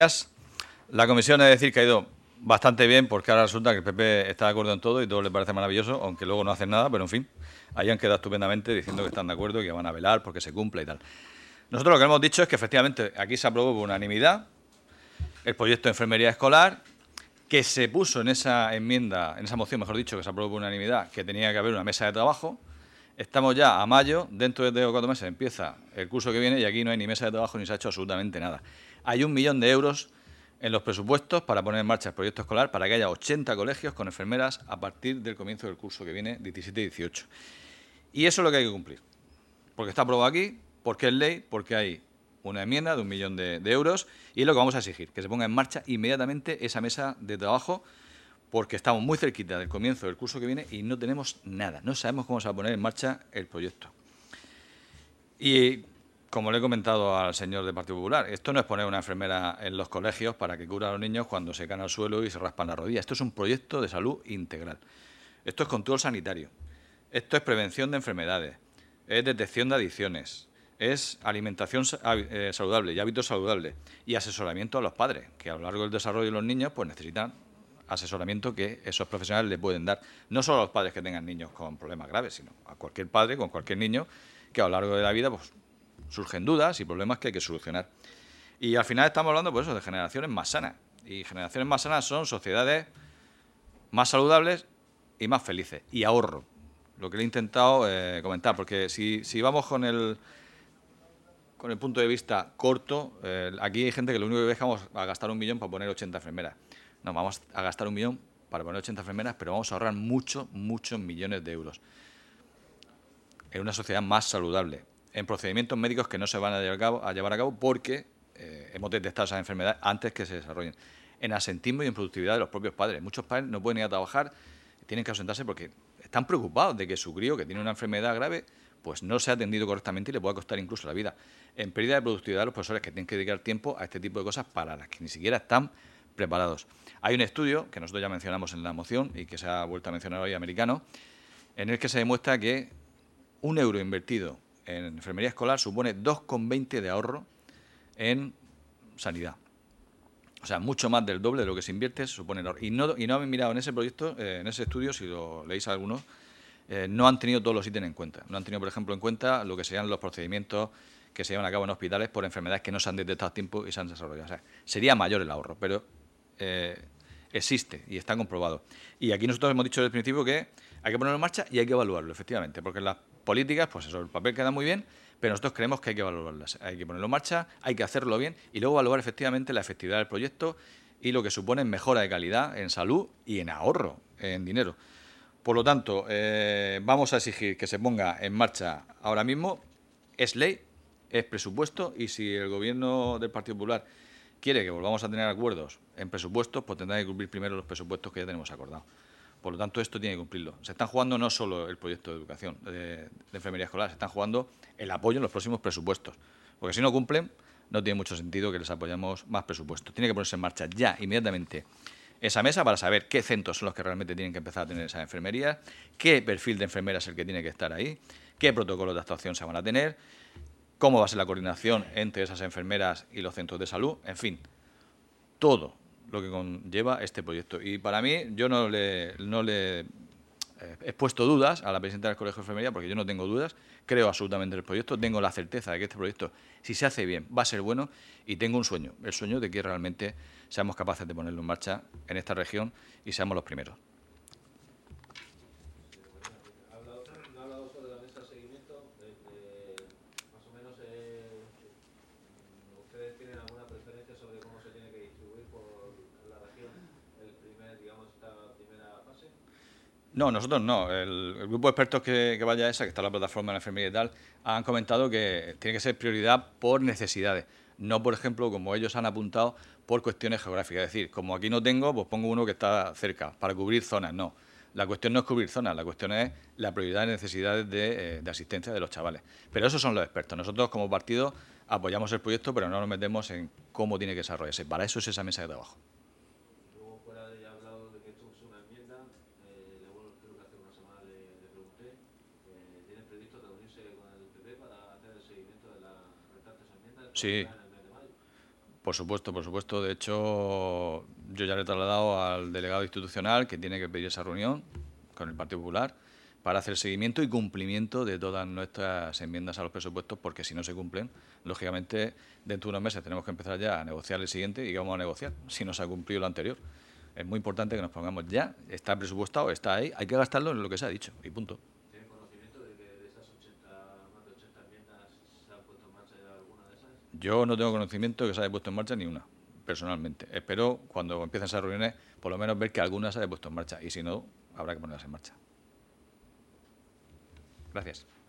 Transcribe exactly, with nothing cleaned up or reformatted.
La comisión, es decir, que ha ido bastante bien, porque ahora resulta que el P P está de acuerdo en todo y todo le parece maravilloso, aunque luego no hacen nada, pero en fin, ahí han quedado estupendamente diciendo que están de acuerdo y que van a velar porque se cumpla y tal. Nosotros lo que hemos dicho es que efectivamente aquí se aprobó por unanimidad el proyecto de enfermería escolar, que se puso en esa enmienda, en esa moción, mejor dicho, que se aprobó por unanimidad, que tenía que haber una mesa de trabajo. Estamos ya a mayo, dentro de tres o cuatro meses empieza el curso que viene y aquí no hay ni mesa de trabajo ni se ha hecho absolutamente nada. Hay un millón de euros en los presupuestos para poner en marcha el proyecto escolar para que haya ochenta colegios con enfermeras a partir del comienzo del curso que viene, diecisiete dieciocho. Y eso es lo que hay que cumplir, porque está aprobado aquí, porque es ley, porque hay una enmienda de un millón de, de euros y es lo que vamos a exigir, que se ponga en marcha inmediatamente esa mesa de trabajo, porque estamos muy cerquita del comienzo del curso que viene y no tenemos nada, no sabemos cómo se va a poner en marcha el proyecto. Y como le he comentado al señor del Partido Popular, esto no es poner una enfermera en los colegios para que cure a los niños cuando se caen al suelo y se raspan la rodilla. Esto es un proyecto de salud integral. Esto es control sanitario. Esto es prevención de enfermedades. Es detección de adicciones. Es alimentación saludable y hábitos saludables. Y asesoramiento a los padres, que a lo largo del desarrollo de los niños pues necesitan asesoramiento que esos profesionales le pueden dar. No solo a los padres que tengan niños con problemas graves, sino a cualquier padre con cualquier niño que a lo largo de la vida pues, surgen dudas y problemas que hay que solucionar. Y al final estamos hablando pues, eso, de generaciones más sanas. Y generaciones más sanas son sociedades más saludables y más felices. Y ahorro, lo que le he intentado eh, comentar, porque si, si vamos con el, con el punto de vista corto, eh, aquí hay gente que lo único que ve es que vamos a gastar un millón para poner ochenta enfermeras. No, vamos a gastar un millón para poner ochenta enfermeras, pero vamos a ahorrar muchos, muchos millones de euros en una sociedad más saludable, en procedimientos médicos que no se van a llevar a cabo, a llevar a cabo porque eh, hemos detectado esas enfermedades antes que se desarrollen, en asentismo y en productividad de los propios padres. Muchos padres no pueden ir a trabajar, tienen que ausentarse porque están preocupados de que su crío, que tiene una enfermedad grave, pues no se ha atendido correctamente y le pueda costar incluso la vida. En pérdida de productividad de los profesores, que tienen que dedicar tiempo a este tipo de cosas para las que ni siquiera están preparados. Hay un estudio, que nosotros ya mencionamos en la moción y que se ha vuelto a mencionar hoy, americano, en el que se demuestra que un euro invertido en enfermería escolar supone dos coma veinte de ahorro en sanidad. O sea, mucho más del doble de lo que se invierte supone el ahorro. Y no, y no habéis mirado en ese proyecto, eh, en ese estudio, si lo leéis a algunos, eh, no han tenido todos los ítems en cuenta. No han tenido, por ejemplo, en cuenta lo que serían los procedimientos que se llevan a cabo en hospitales por enfermedades que no se han detectado a tiempo y se han desarrollado. O sea, sería mayor el ahorro, pero eh, existe y está comprobado. Y aquí nosotros hemos dicho desde el principio que hay que ponerlo en marcha y hay que evaluarlo, efectivamente, porque las políticas, pues eso, el papel queda muy bien, pero nosotros creemos que hay que evaluarlas, hay que ponerlo en marcha, hay que hacerlo bien y luego evaluar efectivamente la efectividad del proyecto y lo que supone en mejora de calidad, en salud y en ahorro, en dinero. Por lo tanto, eh, vamos a exigir que se ponga en marcha ahora mismo. Es ley, es presupuesto y si el gobierno del Partido Popular quiere que volvamos a tener acuerdos en presupuestos, pues tendrá que cumplir primero los presupuestos que ya tenemos acordados. Por lo tanto, esto tiene que cumplirlo. Se están jugando no solo el proyecto de educación, de, de enfermería escolar, se están jugando el apoyo en los próximos presupuestos. Porque si no cumplen, no tiene mucho sentido que les apoyemos más presupuestos. Tiene que ponerse en marcha ya, inmediatamente, esa mesa para saber qué centros son los que realmente tienen que empezar a tener esa enfermería, qué perfil de enfermera es el que tiene que estar ahí, qué protocolos de actuación se van a tener, cómo va a ser la coordinación entre esas enfermeras y los centros de salud, en fin, todo lo que conlleva este proyecto. Y para mí, yo no le, no le eh, he puesto dudas a la presidenta del Colegio de Enfermería, porque yo no tengo dudas, creo absolutamente en el proyecto, tengo la certeza de que este proyecto, si se hace bien, va a ser bueno, y tengo un sueño, el sueño de que realmente seamos capaces de ponerlo en marcha en esta región y seamos los primeros. No, nosotros no. El, el grupo de expertos que, que vaya a esa, que está en la plataforma de la enfermería y tal, han comentado que tiene que ser prioridad por necesidades. No, por ejemplo, como ellos han apuntado, por cuestiones geográficas. Es decir, como aquí no tengo, pues pongo uno que está cerca, para cubrir zonas. No. La cuestión no es cubrir zonas, la cuestión es la prioridad de necesidades de, eh, de asistencia de los chavales. Pero esos son los expertos. Nosotros, como partido, apoyamos el proyecto, pero no nos metemos en cómo tiene que desarrollarse. Para eso es esa mesa de trabajo. Sí, Por supuesto, por supuesto. De hecho, yo ya le he trasladado al delegado institucional que tiene que pedir esa reunión con el Partido Popular para hacer seguimiento y cumplimiento de todas nuestras enmiendas a los presupuestos, porque si no se cumplen, lógicamente, dentro de unos meses tenemos que empezar ya a negociar el siguiente y vamos a negociar si no se ha cumplido lo anterior. Es muy importante que nos pongamos ya, está presupuestado, está ahí, hay que gastarlo en lo que se ha dicho y punto. ¿Tienen conocimiento de que de esas ochenta, más de ochenta enmiendas se han puesto en marcha ya alguna de esas? Yo no tengo conocimiento de que se haya puesto en marcha ni una, personalmente. Espero, cuando empiecen esas reuniones, por lo menos ver que alguna se haya puesto en marcha y si no, habrá que ponerlas en marcha. Gracias.